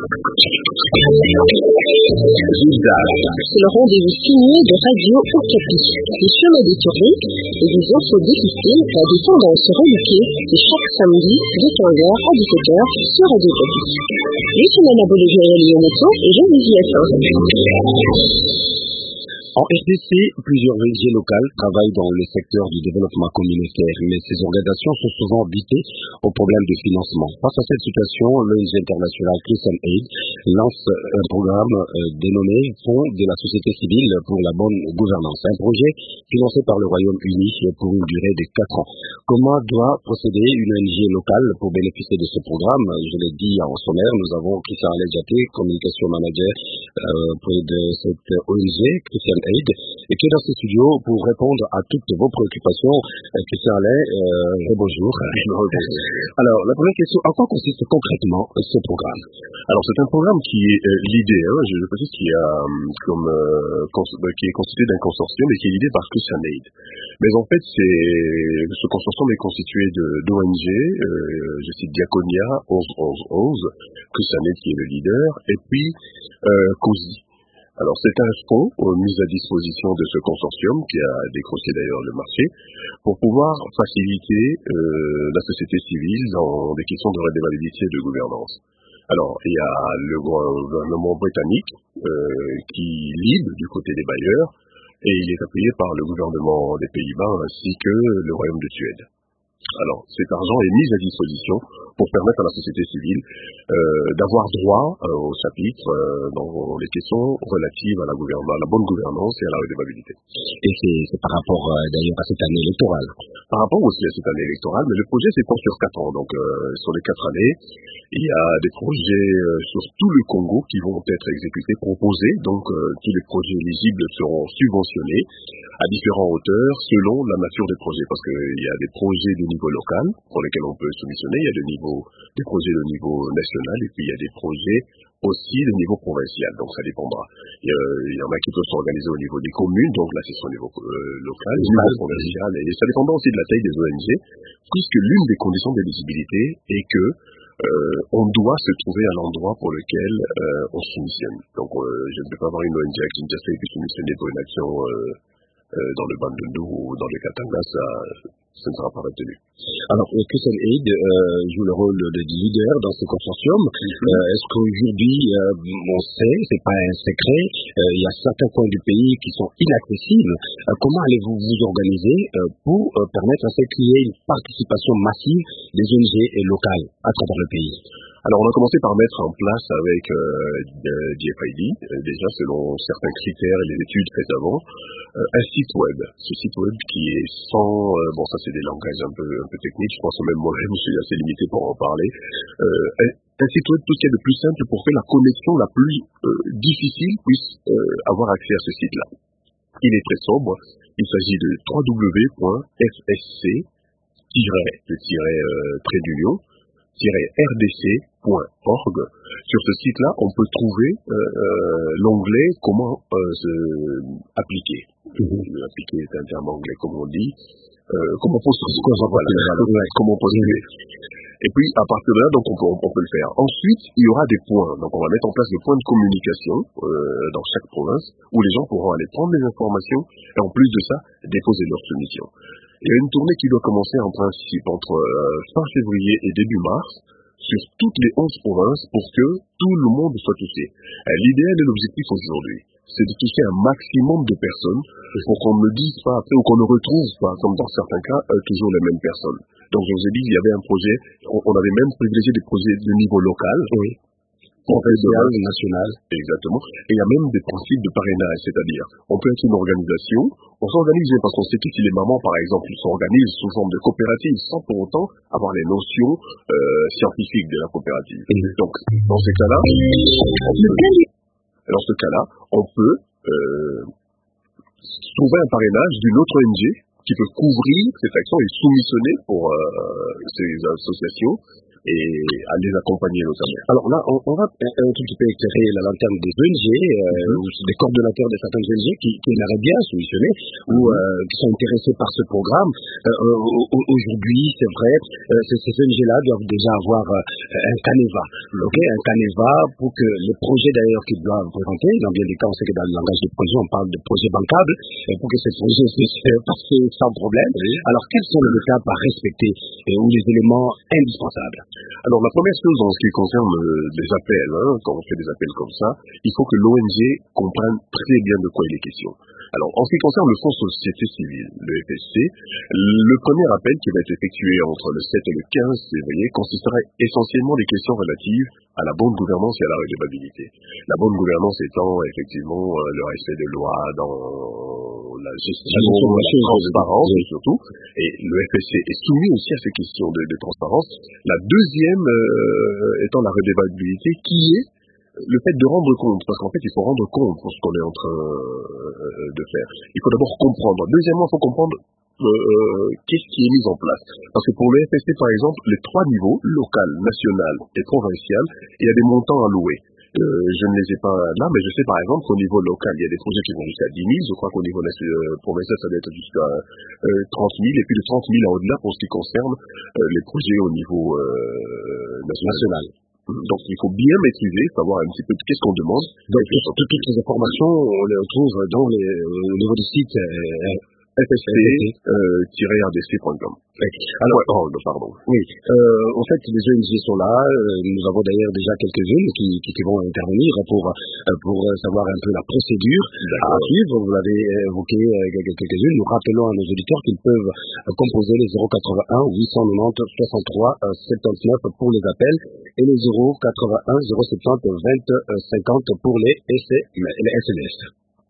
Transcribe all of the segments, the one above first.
C'est le rendez-vous signé de Radio Okapi, des chemins détournés et des infos difficiles à des tendances relookées, c'est chaque samedi de 15h à 17h sur Radio Okapi. Je suis Nana Bolé-Gaël Yomoto et je vous y attends. En RDC, plusieurs ONG locales travaillent dans le secteur du développement communautaire, mais ces organisations sont souvent butées aux problèmes de financement. Face à cette situation, l'ONG internationale Christian Aid lance un programme dénommé Fonds de la société civile pour la bonne gouvernance. Un projet financé par le Royaume-Uni pour une durée de 4 ans. Comment doit procéder une ONG locale pour bénéficier de ce programme? Je l'ai dit en sommaire, nous avons Christian Alain, communication manager auprès de cette ONG Christian Aid, et qui est dans ce studio pour répondre à toutes vos préoccupations. Christian Alain, bonjour. Alors, la première question, en quoi consiste concrètement ce programme? Alors, c'est un programme qui est l'idée, je précise, qui est constitué d'un consortium et qui est l'idée par Christian Aid. Mais en fait, ce consortium est constitué d'ONG, je cite Diaconia 11-11-11, Christian Aid qui est le leader, et puis COSI. Alors, c'est un fonds mis à disposition de ce consortium qui a décroché d'ailleurs le marché pour pouvoir faciliter la société civile dans des questions de redevabilité et de gouvernance. Alors, il y a le gouvernement britannique qui lead du côté des bailleurs et il est appuyé par le gouvernement des Pays-Bas ainsi que le Royaume de Suède. Alors, cet argent est mis à disposition pour permettre à la société civile d'avoir droit au chapitre dans les questions relatives à la bonne gouvernance et à la redevabilité. Et c'est par rapport d'ailleurs à cette année électorale. Par rapport aussi à cette année électorale, mais le projet s'étend sur 4 ans. Donc sur les 4 années, il y a des projets sur tout le Congo qui vont être exécutés, proposés. Donc tous les projets éligibles seront subventionnés à différentes hauteurs selon la nature des projets. Parce qu'il y a des projets de niveau local pour lesquels on peut soumissionner, il y a des projets de niveau national et puis il y a des projets aussi de niveau provincial, donc ça dépendra. Il y en a qui peuvent s'organiser au niveau des communes, donc là c'est au niveau local, au niveau provincial, et ça dépendra aussi de la taille des ONG, puisque l'une des conditions d'éligibilité est que on doit se trouver à l'endroit pour lequel on soumissionne. Donc je ne peux pas avoir une ONG à Kinshasa et puis soumissionner pour une action dans le Bandundu ou dans le Katanga, ça ne sera pas retenu. Alors, Christian Aid joue le rôle de leader dans ce consortium. Est-ce qu'aujourd'hui, on sait, c'est pas un secret, il y a certains coins du pays qui sont inaccessibles. Comment allez-vous vous organiser pour permettre à ce qu'il y ait une participation massive des ONG locales à travers le pays? Alors, on a commencé par mettre en place avec DFID, déjà selon certains critères et les études faites avant, un site web. Ce site web qui est sans, ça c'est des langages un peu techniques, je pense même moi-même je suis assez limité pour en parler. Un site web tout ce qui est de plus simple pour que la connexion la plus difficile puisse avoir accès à ce site-là. Il est très sobre, il s'agit de www.fsc-rdc.org. Sur ce site-là, on peut trouver l'onglet comment se appliquer. Appliquer est un terme anglais, comme on dit. Comment postuler. Et puis, à partir de là, donc, on peut le faire. Ensuite, il y aura des points. Donc, on va mettre en place des points de communication dans chaque province où les gens pourront aller prendre des informations et en plus de ça, déposer leur soumission. Il y a une tournée qui doit commencer en principe entre fin février et début mars sur toutes les 11 provinces pour que tout le monde soit touché. L'idéal et l'objectif aujourd'hui, c'est de toucher un maximum de personnes pour qu'on ne dise pas après ou qu'on ne retrouve pas, comme dans certains cas, toujours les mêmes personnes. Donc je vous ai dit, il y avait un projet, on avait même privilégié des projets de niveau local, provincial, national. Exactement. Et il y a même des principes de parrainage, c'est-à-dire, on peut être une organisation, on s'organise parce qu'on sait que si les mamans, par exemple, s'organisent sous forme de coopérative sans pour autant avoir les notions scientifiques de la coopérative. Donc, dans ce cas-là, on peut trouver un parrainage d'une autre ONG qui peut couvrir cette action et soumissionner pour ces associations et à les accompagner notamment. Alors là, on va un tout petit peu éclairer la lanterne des ONG, des coordonnateurs de certaines ONG qui aimeraient bien solutionner ou qui sont intéressés par ce programme. Aujourd'hui, c'est vrai, ces ONG-là doivent déjà avoir un canevas, un canevas pour que les projets d'ailleurs qu'ils doivent présenter, dans bien des cas, on sait que dans le langage de projet, on parle de projets bancables, pour que ces projets puissent passer sans problème. Alors, quelles sont les étapes à respecter ou les éléments indispensables? Alors, la première chose en ce qui concerne les appels, quand on fait des appels comme ça, il faut que l'ONG comprenne très bien de quoi il est question. Alors, en ce qui concerne le Fonds Société Civile, le FSC, le premier appel qui va être effectué entre le 7 et le 15 février consistera essentiellement des questions relatives à la bonne gouvernance et à la redevabilité. La bonne gouvernance étant effectivement le respect de loi dans la gestion, la transparence surtout, et le FSC est soumis aussi à ces questions de transparence. La deuxième étant la redevabilité qui est le fait de rendre compte, parce qu'en fait, il faut rendre compte pour ce qu'on est en train de faire. Il faut d'abord comprendre. Deuxièmement, il faut comprendre qu'est-ce qui est mis en place. Parce que pour le FSC, par exemple, les trois niveaux, local, national et provincial, il y a des montants alloués. Je ne les ai pas là, mais je sais par exemple qu'au niveau local, il y a des projets qui vont jusqu'à 10 000. Je crois qu'au niveau provincial, ça doit être jusqu'à 30 000. Et puis de 30 000 à au-delà pour ce qui concerne les projets au niveau national. Donc, il faut bien maîtriser, savoir un petit peu qu'est-ce qu'on demande. Donc, toutes ces informations, on les retrouve au niveau du site fsc-rdc.com. Alors, pardon. Oui, en fait, les ONG sont là. Nous avons d'ailleurs déjà quelques-unes qui vont intervenir pour savoir un peu la procédure à suivre. Vous l'avez évoqué quelques-unes. Nous rappelons à nos auditeurs qu'ils peuvent composer les 081 890 63 79 pour les appels et les 081 070 20 50 pour les SMS.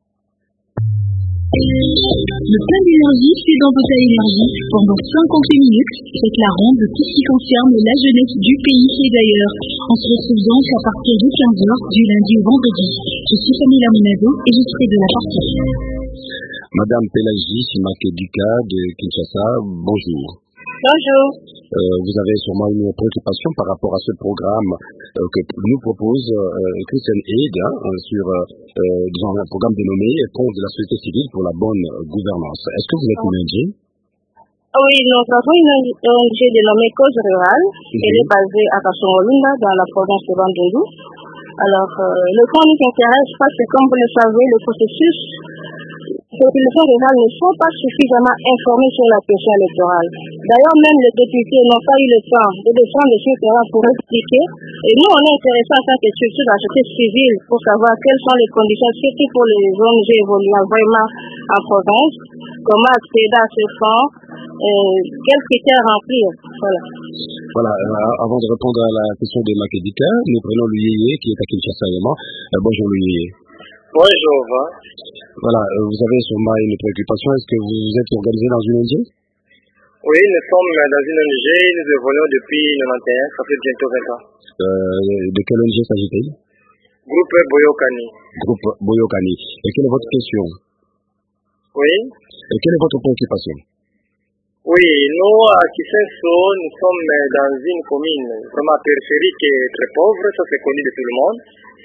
Le plein d'énergie, c'est dans Total Énergie. Pendant 58 minutes, déclarons de tout ce qui concerne la jeunesse du pays et d'ailleurs. On se retrouve donc à partir de 15h du lundi au vendredi. Je suis Fanny Laminazo et je serai de la partie. Madame Pélagie Simakedika de Kinshasa, bonjour. Bonjour. Vous avez sûrement une préoccupation par rapport à ce programme que nous propose Christian Aid sur un programme dénommé Fonds de la société civile pour la bonne gouvernance. Est-ce que vous êtes une ONG? Oui, nous avons une ONG dénommée Cause Rurale. Elle est basée à Kasongolunda dans la province de Bandundu. Alors, le fonds nous intéresse parce que, comme vous le savez, le processus les populations rurales ne sont pas suffisamment informées sur la question électorale. D'ailleurs, même les députés n'ont pas eu le temps de descendre sur le terrain pour expliquer. Et nous, on est intéressés en tant que structure de la société civile pour savoir quelles sont les conditions, surtout pour les ONG évoluant vraiment en province, comment accéder à ce fonds, quels critères remplir. Voilà, avant de répondre à la question de Makedika, nous prenons l'UIE qui est à Kinshasa également. Bonjour l'UIE. Bonjour. Voilà, vous avez sûrement une préoccupation. Est-ce que vous êtes organisé dans une ONG? Oui, nous sommes dans une ONG, nous évoluons depuis 91, ça fait bientôt 20 ans. De quelle ONG s'agit-il? Groupe Boyokani. Groupe Boyokani. Et quelle est votre question? Oui. Et quelle est votre préoccupation? Oui, nous, à Kisenso, nous sommes dans une commune vraiment périphérique et très pauvre, ça c'est connu de tout le monde.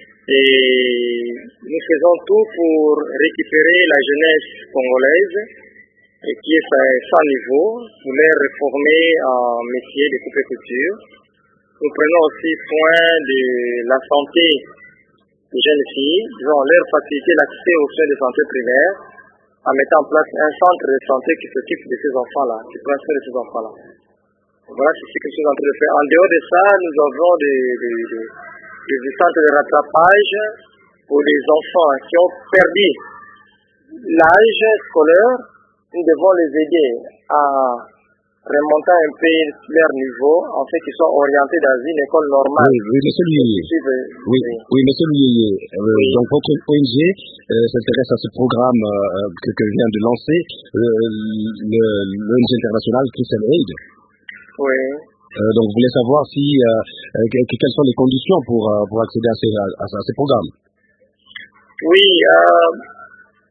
Et nous faisons tout pour récupérer la jeunesse congolaise qui est sans niveau, pour les réformer en métier de coupe et couture. Nous prenons aussi soin de la santé des jeunes filles, leur faciliter l'accès aux soins de santé primaires en mettant en place un centre de santé qui s'occupe de ces enfants-là, qui prend soin de ces enfants-là. Voilà ce que je suis en train de faire. En dehors de ça, nous avons des centres de rattrapage pour les enfants qui ont perdu l'âge scolaire. Nous devons les aider à remonter un peu leur niveau, en fait qu'ils soient orientés dans une école normale. Oui, monsieur Lié. Oui, monsieur Lié. Donc votre ONG s'intéresse à ce programme que je viens de lancer, l'ONG internationale Christian Aid. Oui. Donc vous voulez savoir quelles sont les conditions pour accéder à ces programmes? Oui,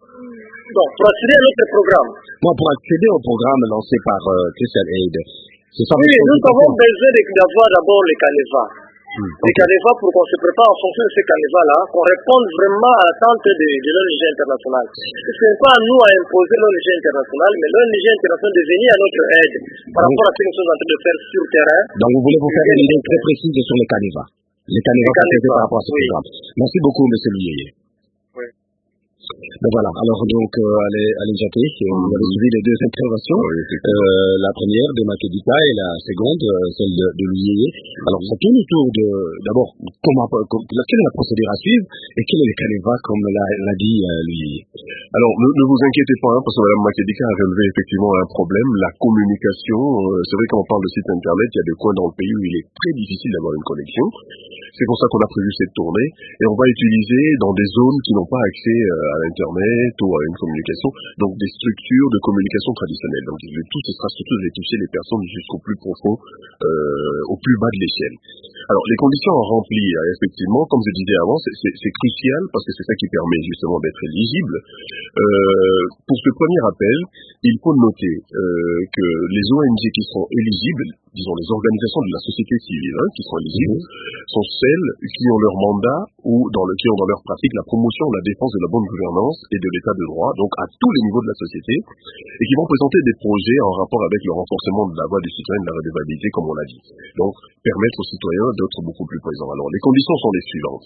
donc pour accéder à notre programme. Pour accéder au programme lancé par Christian Aid, C'est ça. Oui, nous avons besoin d'avoir d'abord les canevas. Les canevas pour qu'on se prépare en fonction de ces canevas-là, qu'on réponde vraiment à l'attente de l'ONG internationale. Ce n'est pas à nous à imposer l'ONG internationale, mais l'ONG internationale de venir à notre aide par rapport à ce que nous sommes en train de faire sur le terrain. Donc vous voulez vous faire une idée très précise sur les canevas. Les canevas par rapport à ce programme. Merci beaucoup, M. Lié. Oui. Ben voilà, alors donc Alain Jappé, vous avez suivi les deux interventions, la première de Makedita et la seconde, celle de Lié. Alors ça tourne autour de, d'abord, quelle est la procédure à suivre et quel est le canevas comme l'a dit Lié. Alors ne vous inquiétez pas, parce que Mme Makedita a relevé effectivement un problème, la communication. C'est vrai quand on parle de site internet, il y a des coins dans le pays où il est très difficile d'avoir une connexion. C'est pour ça qu'on a prévu cette tournée et on va utiliser dans des zones qui n'ont pas accès à l'internet ou à une communication, donc des structures de communication traditionnelles. Donc toutes ces structures vont toucher les personnes jusqu'au plus profond, au plus bas de l'échelle. Alors les conditions à remplir, effectivement, comme je disais avant, c'est crucial parce que c'est ça qui permet justement d'être éligible. Pour ce premier appel, il faut noter que les ONG qui seront éligibles, disons les organisations de la société civile qui seront éligibles, sont celles qui ont leur mandat ou qui ont dans leur pratique la promotion ou la défense de la bonne gouvernance et de l'état de droit, donc à tous les niveaux de la société, et qui vont présenter des projets en rapport avec le renforcement de la voix du citoyen et de la redevabilité, comme on l'a dit. Donc, permettre aux citoyens d'être beaucoup plus présents. Alors, les conditions sont les suivantes.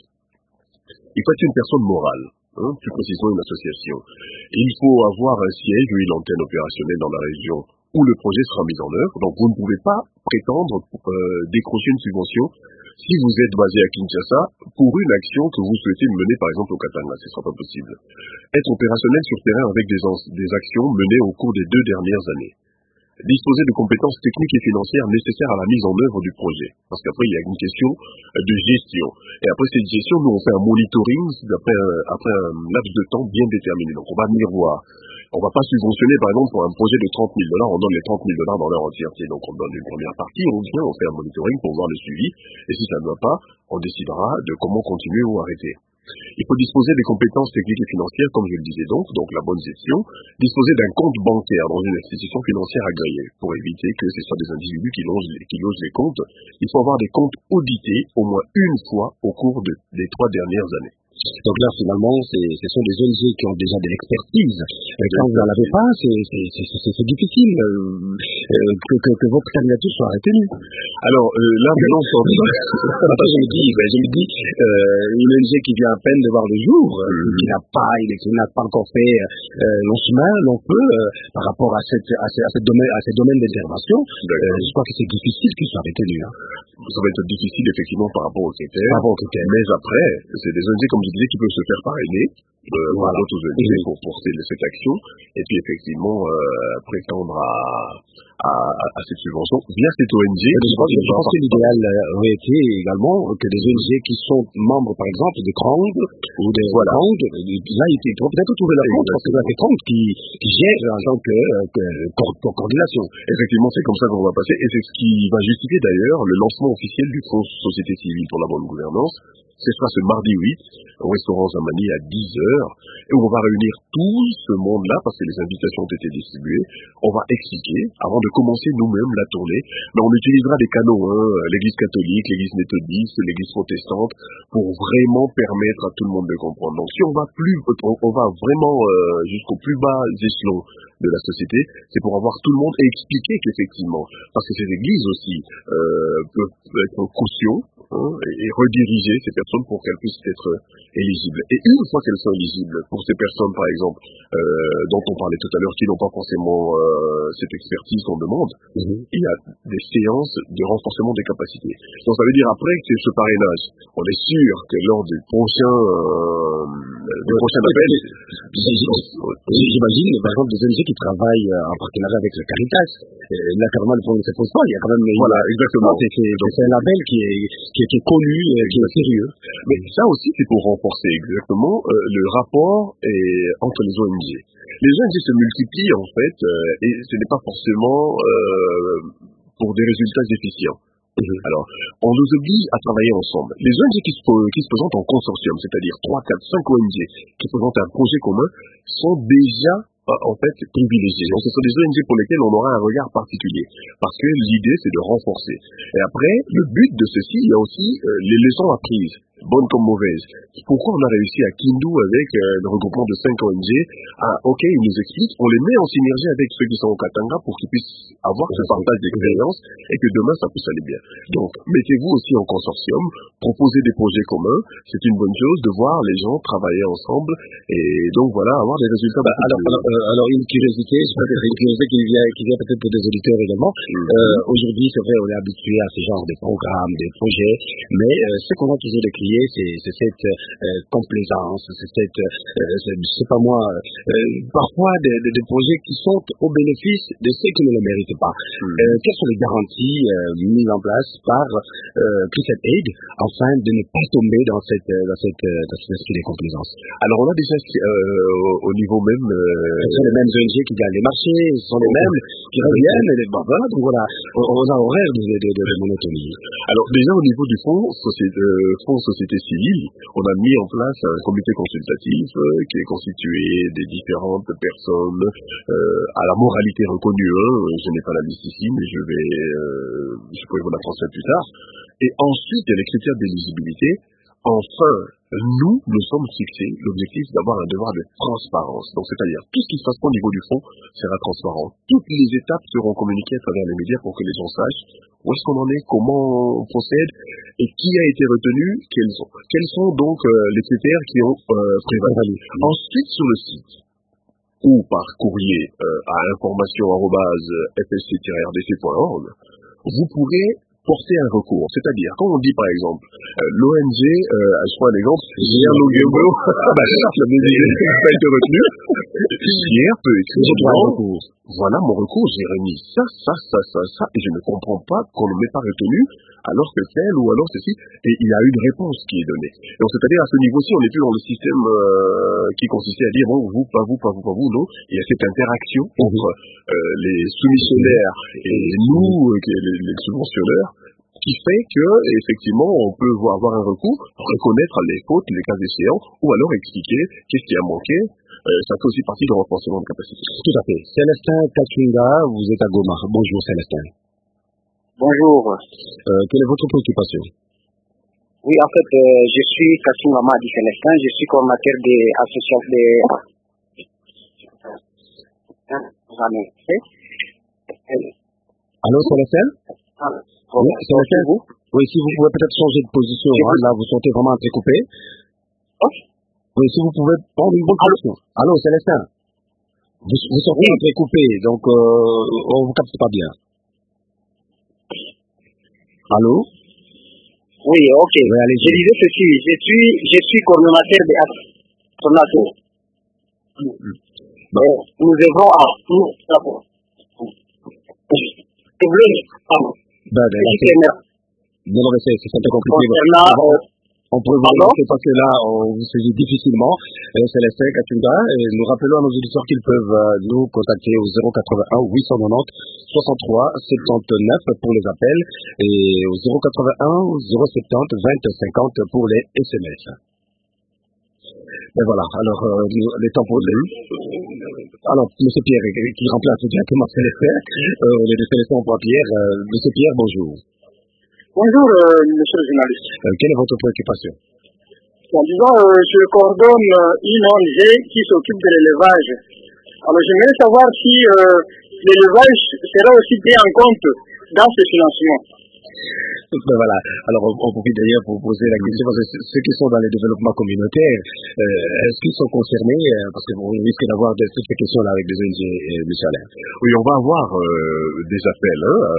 Il faut être une personne morale, plus précisément une association. Il faut avoir un siège ou une antenne opérationnelle dans la région où le projet sera mis en œuvre. Donc, vous ne pouvez pas prétendre décrocher une subvention si vous êtes basé à Kinshasa pour une action que vous souhaitez mener par exemple au Katanga. Ce ne sera pas possible. Être opérationnel sur terrain avec des actions menées au cours des 2 dernières années. Disposer de compétences techniques et financières nécessaires à la mise en œuvre du projet. Parce qu'après, il y a une question de gestion. Et après cette gestion, nous, on fait un monitoring après un laps de temps bien déterminé. Donc, on va venir voir. On va pas subventionner, par exemple, pour un projet de $30 000, on donne les $30 000 dans leur entièreté. Donc, on donne une première partie, on vient, on fait un monitoring pour voir le suivi. Et si ça ne va pas, on décidera de comment continuer ou arrêter. Il faut disposer des compétences techniques et financières, comme je le disais donc la bonne gestion, disposer d'un compte bancaire dans une institution financière agréée, pour éviter que ce soit des individus qui logent les comptes. Il faut avoir des comptes audités au moins une fois au cours des 3 dernières années. Donc là, finalement, ce sont des ONG qui ont déjà de l'expertise. Quand vous n'en avez pas, c'est difficile que votre candidature soit retenue. Alors, là, maintenant, je me dis, une ONG qui vient à peine de voir le jour, qui n'a pas encore fait long chemin, long peu, par rapport à ces domaines d'intervention, je crois que c'est difficile qu'il soit retenu. Ça va être difficile, effectivement, par rapport aux critères. Mais après, c'est des ONG, comme je disais, qui peuvent se faire parrainer par d'autres ONG pour porter cette action, et puis effectivement prétendre à cette subvention via cette ONG. Je pense que l'idéal aurait été également que des ONG qui sont membres, par exemple, des Krang ou des Krang, là, ils pourraient peut-être trouver leur compte, parce que c'est Krang qui gère en tant que coordination. Effectivement, c'est comme ça qu'on va passer, et c'est ce qui va justifier d'ailleurs le lancement officiel du Fonds Société Civile pour la bonne gouvernance. Ce sera ce mardi 8, au restaurant Zamani à 10h, et on va réunir tout ce monde-là, parce que les invitations ont été distribuées. On va expliquer, avant de commencer nous-mêmes la tournée, mais on utilisera des canaux, l'église catholique, l'église méthodiste, l'église protestante, pour vraiment permettre à tout le monde de comprendre. Donc si on va vraiment jusqu'au plus bas échelon de la société, c'est pour avoir tout le monde et expliquer qu'effectivement, parce que ces églises aussi peuvent être en caution et rediriger ces personnes pour qu'elles puissent être éligibles. Et une fois qu'elles sont éligibles, pour ces personnes par exemple dont on parlait tout à l'heure, qui n'ont pas forcément cette expertise qu'on demande, il y a des séances de renforcement des capacités. Donc ça veut dire après que ce parrainage, on est sûr que lors du prochain appel, j'imagine par exemple des ONG qui travaillent en partenariat avec le Caritas. Là, carrément, le problème ne se pose pas. Il y a quand même exactement. C'est un label qui est connu, qui est sérieux. Mais ça aussi, c'est pour renforcer exactement le rapport entre les ONG. Les ONG se multiplient en fait, et ce n'est pas forcément pour des résultats efficients. Alors, on nous oblige à travailler ensemble. Les ONG qui se présentent en consortium, c'est-à-dire 3, 4, 5 ONG qui présentent un projet commun, sont déjà en fait privilégiées. Donc ce sont des ONG pour lesquelles on aura un regard particulier, parce que l'idée c'est de renforcer. Et après, le but de ceci, il y a aussi les leçons apprises, bonnes comme mauvaises. Pourquoi on a réussi à Kindu avec le regroupement de 5 ONG? Ok, ils nous expliquent, on les met en synergie avec ceux qui sont au Katanga pour qu'ils puissent avoir ce partage d'expérience et que demain ça puisse aller bien. Donc mettez-vous aussi en consortium, proposez des projets communs, c'est une bonne chose de voir les gens travailler ensemble et donc voilà, avoir des résultats. Alors une curiosité, je pense que c'est une curiosité qui vient peut-être pour des auditeurs également. Aujourd'hui, c'est vrai, on est habitué à ce genre de programmes, des projets, mais ce qu'on va toujours décrier, c'est cette complaisance, c'est cette, je sais pas moi, parfois des projets qui sont au bénéfice de ceux qui ne le méritent pas. Quelles sont les garanties mises en place par Christian Aid afin de ne pas tomber dans cet esprit de complaisance? Alors on a déjà au niveau même ce sont les mêmes ONG qui gagnent les marchés, ce sont les mêmes qui reviennent, et voilà, donc voilà, on a horreur de monotonie. Alors déjà au niveau du fonds société civile, on a mis en place un comité consultatif qui est constitué des différentes personnes à la moralité reconnue. Je n'ai pas la liste ici, mais je pourrais vous la transmettre plus tard. Et ensuite, il y a les critères d'éligibilité. Enfin, nous sommes fixés l'objectif d'avoir un devoir de transparence. Donc, c'est-à-dire, tout ce qui se passe au niveau du fonds sera transparent. Toutes les étapes seront communiquées à travers les médias pour que les gens sachent où est-ce qu'on en est, comment on procède et qui a été retenu, quels sont donc les critères qui ont prévalu. Ensuite, sur le site ou par courrier à information@fsc-rdc.org, vous pourrez porter un recours. C'est-à-dire, quand on dit par exemple, l'ONG, je prends un exemple, Hier Logebo, la musique n'a pas été retenue, Hier peut écrire, voilà mon recours, j'ai remis ça, et je ne comprends pas qu'on ne m'ait pas retenu, alors que tel ou alors ceci, et il y a une réponse qui est donnée. Donc c'est-à-dire à ce niveau-ci, on n'est plus dans le système qui consistait à dire, bon, vous, pas vous, non, il y a cette interaction entre les soumissionnaires et nous, les subventionnaires, qui fait que, effectivement, on peut avoir un recours, reconnaître les fautes, les cas échéants, ou alors expliquer qu'est-ce qui a manqué. Ça fait aussi partie du renforcement de capacité. Tout à fait. Célestin Katunga, vous êtes à Goma. Bonjour Célestin. Bonjour. Quelle est votre préoccupation? Oui, en fait, je suis Katunga Madi Célestin, je suis coordinateur des associations Allô Célestin? Oui, Célestin, vous? Oui, si vous pouvez peut-être changer de position, là vous sentez vraiment entrecoupé. Oui, si vous pouvez prendre une bonne position. Allô Célestin? Vous sentez entrecoupé, donc on vous capte pas bien. Allô? Oui, ok. Oui, allez, je disais ceci, je suis coordonnateur des associations. Nous œuvrons à non, mais c'est un peu compliqué. On peut vous lancer parce que là, on vous saisit difficilement. Célestin Katunga, et nous rappelons à nos auditeurs qu'ils peuvent nous contacter au 081 890 63 79 pour les appels et au 081 070 20 50 pour les SMS. Et voilà, alors les temps pour alors, M. Pierre, qui remplace directement Célestin, on est de Célestin en Pierre. M. Pierre, bonjour. Bonjour, monsieur le journaliste. Quelle est votre préoccupation? Bon, disons, je coordonne une ONG qui s'occupe de l'élevage. Alors, j'aimerais savoir si l'élevage sera aussi pris en compte dans ce financement. Ben voilà. Alors, on profite d'ailleurs pour poser la question, parce que ceux qui sont dans les développements communautaires, est-ce qu'ils sont concernés? Parce qu'on risque d'avoir toutes ces questions-là avec des ONG, M. Alain. Oui, on va avoir des appels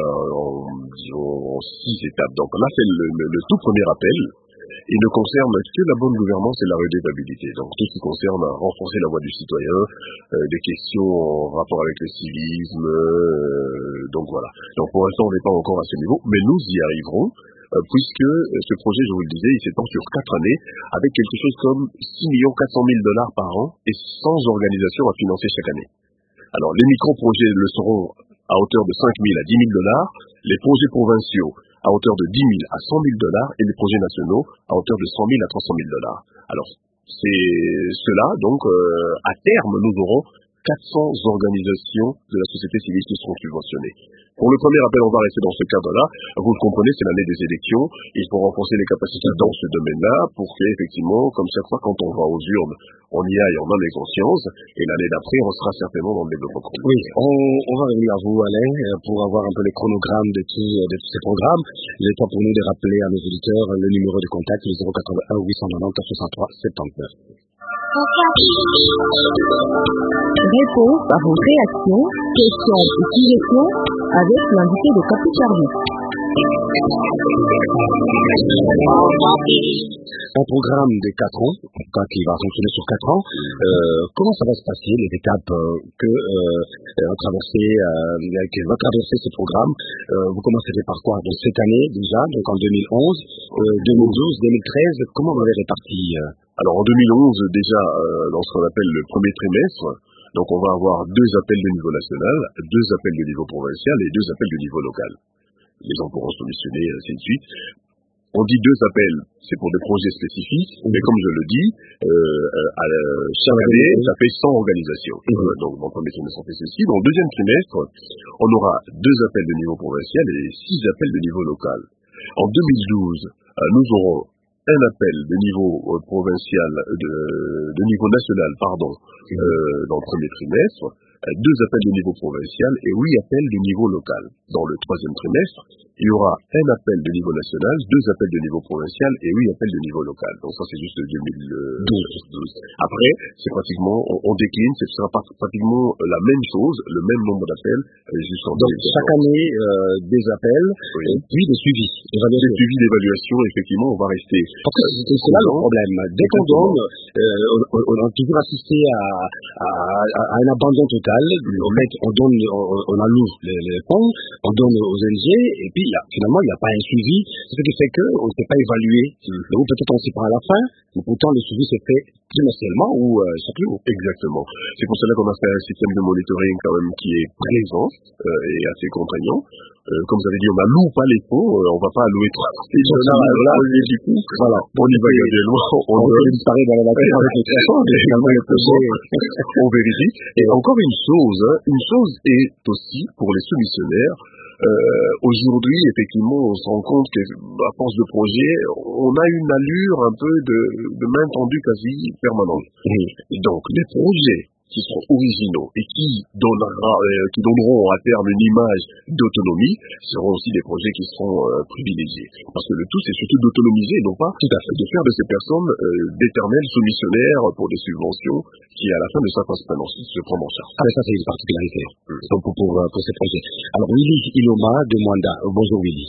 en 6 étapes. Donc, on a fait le tout premier appel. Il ne concerne que la bonne gouvernance et la redevabilité. Donc, tout ce qui concerne renforcer la voix du citoyen, des questions en rapport avec le civisme, donc voilà. Donc, pour l'instant, on n'est pas encore à ce niveau, mais nous y arriverons, puisque ce projet, je vous le disais, il s'étend sur 4 années, avec quelque chose comme 6 400 000 $ par an, et 100 organisations à financer chaque année. Alors, les micro-projets le seront à hauteur de 5 000 à 10 000 $, les projets provinciaux à hauteur de 10 000 à 100 000 $, et les projets nationaux à hauteur de 100 000 à 300 000 $. Alors, c'est cela, donc, à terme, nous aurons 400 organisations de la société civile qui seront subventionnées. Pour le premier appel, on va rester dans ce cadre-là. Vous le comprenez, c'est l'année des élections. Il faut renforcer les capacités dans ce domaine-là pour qu'effectivement, comme chaque fois quand on va aux urnes, on y aille, on a les consciences. Et l'année d'après, on sera certainement dans le développement communautaire. Oui, on va revenir à vous, Alain, pour avoir un peu les chronogrammes de tous ces programmes. Il est temps pour nous de rappeler à nos auditeurs le numéro de contact, le 081 890 63 79. Réponse à vos réactions, questions et suggestions avec l'invité de Capu Service. Un programme de 4 ans, qui va fonctionner sur 4 ans, comment ça va se passer, les étapes que va traverser ce programme? Vous commencerez par quoi? Donc cette année déjà, donc en 2011, 2012, 2013, comment vous allez répartir? Alors en 2011, déjà, dans ce qu'on appelle le premier trimestre, donc on va avoir 2 appels de niveau national, 2 appels de niveau provincial et 2 appels de niveau local. Les gens pourront soumissionner, ainsi de suite. On dit 2 appels, c'est pour des projets spécifiques, mais comme je le dis, chaque année, ça fait 100 organisations. Donc, dans le premier trimestre, on fait ceci. Dans le deuxième trimestre, on aura 2 appels de niveau provincial et 6 appels de niveau local. En 2012, nous aurons un appel de niveau provincial, de niveau national, dans le premier trimestre, 2 appels de niveau provincial et 8 appels de niveau local. Dans le troisième trimestre, il y aura un appel de niveau national, 2 appels de niveau provincial et 8 appels de niveau local. Donc ça, c'est juste 2012. Après, c'est pratiquement, on décline, ce sera pratiquement la même chose, le même nombre d'appels jusqu'en 2014. Donc chaque année, des appels, et puis des suivis. Des suivis d'évaluation, effectivement, on va rester. Parce que c'est là le problème. Dès qu'on donne, on a toujours assisté à un abandon total. En fait, on alloue les fonds, on donne aux ONG, et puis finalement, il n'y a pas un suivi, ce qui fait qu'on ne s'est pas évalué. Donc peut-être on s'y prend à la fin, mais pourtant le suivi s'est fait trimestriellement ou chaque jour. Exactement. C'est pour cela qu'on a fait un système de monitoring quand même qui est présent et assez contraignant. Comme vous avez dit, on n'alloue pas les fonds, on ne va pas allouer 3 et du coup, voilà, on y va graduellement, on disparaît dans la nature avec les poissons, mais finalement le projet, on vérifie. Et encore une chose est aussi pour les soumissionnaires. Aujourd'hui, effectivement, on se rend compte qu'à force de projet, on a une allure un peu de main tendue quasi permanente. Et donc, les projets qui seront originaux et qui donneront à terme une image d'autonomie seront aussi des projets qui seront privilégiés. Parce que le tout, c'est surtout d'autonomiser, non pas de faire de ces personnes d'éternels soumissionnaires pour des subventions qui, à la fin, ne savent pas se prendre en charge. Ah, mais ça, c'est une particularité. Donc, pour ces projets. Alors, Willy Iloma de Mwanda. Bonjour, Willy.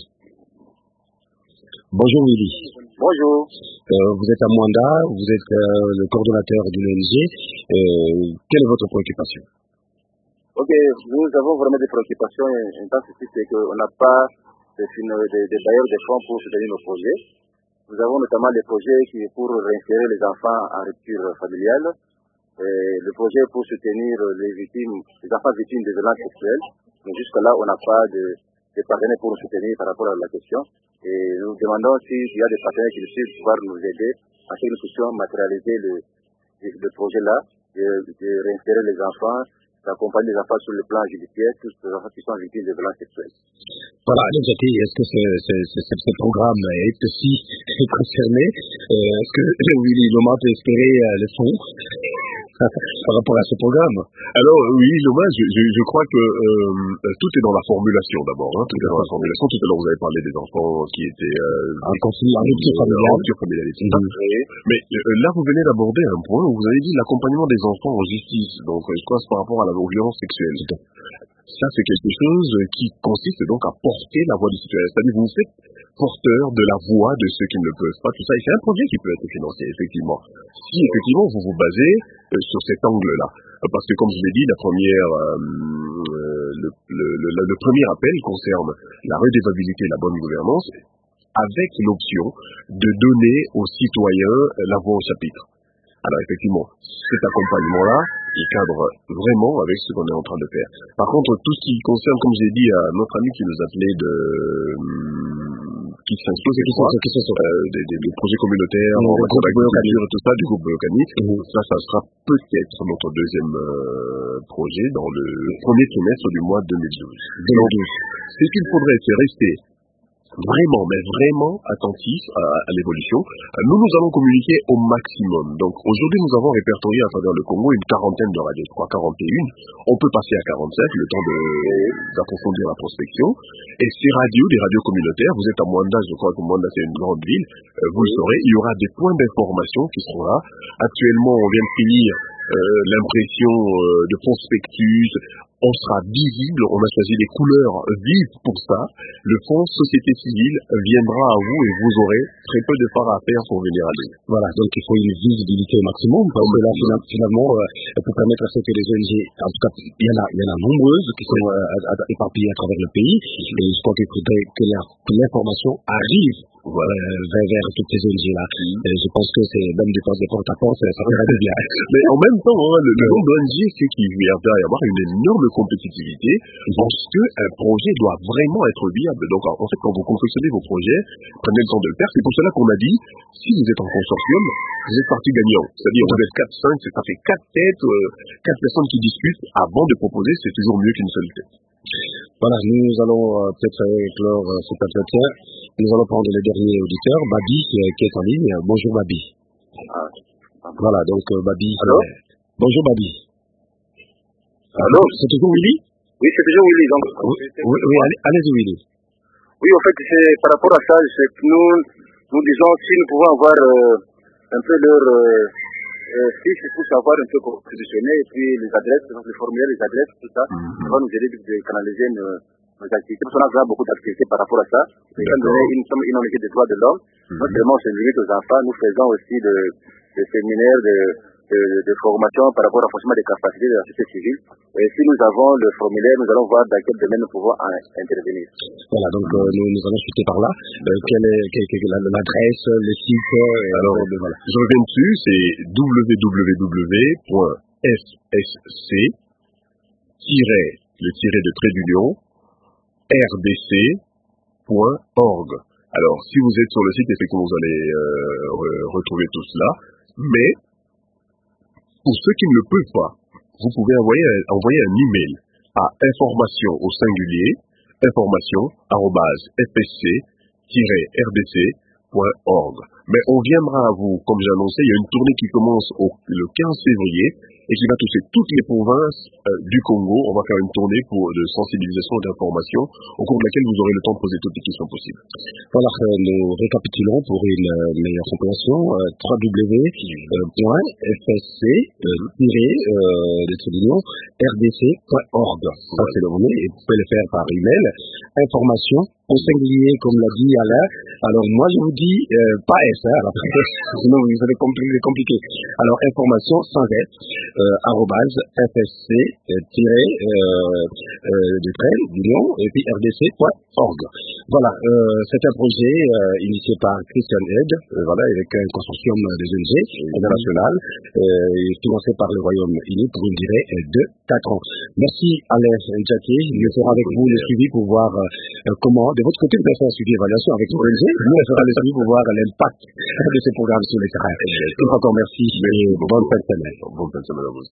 Bonjour, Willy. Bonjour. Vous êtes à Mwanda, vous êtes le coordonnateur de l'ONG. Quelle est votre préoccupation? Ok, nous avons vraiment des préoccupations. Une tant ceci, c'est qu'on n'a pas des bailleurs de fonds pour soutenir nos projets. Nous avons notamment des projets qui pour réinsérer les enfants en rupture familiale. Le projet pour soutenir les enfants victimes de violences sexuelles. Mais jusque-là, on n'a pas de partenaires pour nous soutenir par rapport à la question. Et nous demandons s'il y a des partenaires qui puissent pouvoir nous aider à ce que nous puissions matérialiser le projet-là, de réinsérer les enfants, d'accompagner les enfants sur le plan judiciaire, tous les enfants qui sont victimes de violences sexuelles. Voilà, est-ce que ce programme est aussi concerné? Est-ce que Willy Iloma peut espérer le fonds par rapport à ce programme? Alors oui, Iloma, je crois que tout est dans la formulation d'abord. Tout est dans la formulation. Tout à l'heure, vous avez parlé des enfants qui étaient en rupture familiale. Mais là, vous venez d'aborder un point où vous avez dit l'accompagnement des enfants en justice. Donc, je crois que c'est par rapport à la violence sexuelle. Ça, c'est quelque chose qui consiste donc à porter la voix du citoyen. C'est-à-dire, vous faites porteur de la voix de ceux qui ne le peuvent pas. Tout ça, et c'est un projet qui peut être financé, effectivement. Si, effectivement, vous vous basez sur cet angle-là. Parce que, comme je l'ai dit, le premier appel concerne la redevabilité et la bonne gouvernance, avec l'option de donner aux citoyens la voix au chapitre. Alors effectivement, cet accompagnement-là, il cadre vraiment avec ce qu'on est en train de faire. Par contre, tout ce qui concerne, comme j'ai dit à notre ami qui nous appelait Kisenso, des projets communautaires, en matière d'agriculture et tout ça, du groupe Boyokani. Ça sera peut-être notre deuxième projet dans le premier trimestre du mois 2012. Donc, ce qu'il faudrait, c'est rester vraiment, mais vraiment attentif à l'évolution. Nous allons communiquer au maximum. Donc, aujourd'hui, nous avons répertorié à travers le Congo une quarantaine de radios, je crois 41. On peut passer à 45, le temps d'approfondir la prospection. Et ces radios, des radios communautaires, vous êtes à Mwanda, je crois que Mwanda, c'est une grande ville, vous le saurez, il y aura des points d'information qui seront là. Actuellement, on vient de finir l'impression de prospectus. On sera visible, on a choisi des couleurs vives pour ça. Le fonds Société Civile viendra à vous et vous aurez très peu de part à faire pour venir à lui. Voilà, donc il faut une visibilité au maximum, parce que là, finalement, pour permettre à ce que les ONG, en tout cas, il y en a nombreuses qui sont éparpillées à travers le pays, et je crois qu'il faudrait que l'information arrive vers toutes ces ONG-là. Je pense que c'est même des porte-à-porte, ça ferait du bien. Mais en même temps, le nombre d'ONG, c'est qu'il va y avoir une énorme compétitivité, parce qu'un projet doit vraiment être viable. Donc, en fait, quand vous confectionnez vos projets, prenez le temps de le faire. C'est pour cela qu'on a dit, si vous êtes en consortium, vous êtes partie gagnant. C'est-à-dire, vous êtes 4-5, ça fait 4 têtes, 4 personnes qui discutent avant de proposer, c'est toujours mieux qu'une seule tête. Voilà, nous allons peut-être clore cet entretien. Nous allons prendre le dernier auditeur, Babi, qui est en ligne. Bonjour Babi. Voilà, donc Babi. Allô? Bonjour Babi. Allô? C'est toujours Willy? Oui, c'est toujours Willy. Donc, oui, allez-y Willy. Oui, en fait, c'est par rapport à ça, c'est que nous disons, si nous pouvons avoir un peu leur fiche pour savoir un peu comment positionner, et puis les adresses, les formulaires, les adresses, tout ça, ça va nous aider de canaliser nos activités. Parce qu'on a vraiment beaucoup d'activités par rapport à ça. Étant donné une ONG des droits de l'homme, non seulement on se limite aux enfants, nous faisons aussi des séminaires de formation par rapport au renforcement des capacités de la société civile. Et si nous avons le formulaire, nous allons voir dans quel domaine nous pouvons intervenir. Voilà, donc nous allons chuter par là. Quelle est l'adresse, le site Alors, voilà. Je reviens dessus, c'est www.fsc-rdc.org. Alors, si vous êtes sur le site, effectivement, vous allez retrouver tout cela. Mais, pour ceux qui ne le peuvent pas, vous pouvez envoyer un email à information@fsc-rdc.org. Mais on viendra à vous, comme j'ai annoncé, il y a une tournée qui commence le 15 février et qui va toucher toutes les provinces du Congo. On va faire une tournée de sensibilisation et d'information au cours de laquelle vous aurez le temps de poser toutes les questions possibles. Voilà, nous récapitulons pour une meilleure compréhension. www.fsc-rdc.org. Ça, c'est le nom, et vous pouvez le faire par email. Information au singulier, comme l'a dit Alain. Alors, moi, je vous dis, pas S, sinon vous allez compliqué. Alors, information sans S, @fsc-union et puis rdc.org. Voilà, c'est un projet initié par Christian Aid, voilà, avec un consortium des ONG international, financé par le Royaume-Uni pour une durée de 4 ans. Merci Alain Jacquet, nous serons avec vous le suivi pour voir comment, de votre côté, vous allez faire un suivi d'évaluation avec nos ONG, nous on fera le suivi pour voir l'impact de ces programmes sur les terrains. Encore merci et bonne fin de semaine. Bonne fin de semaine à vous.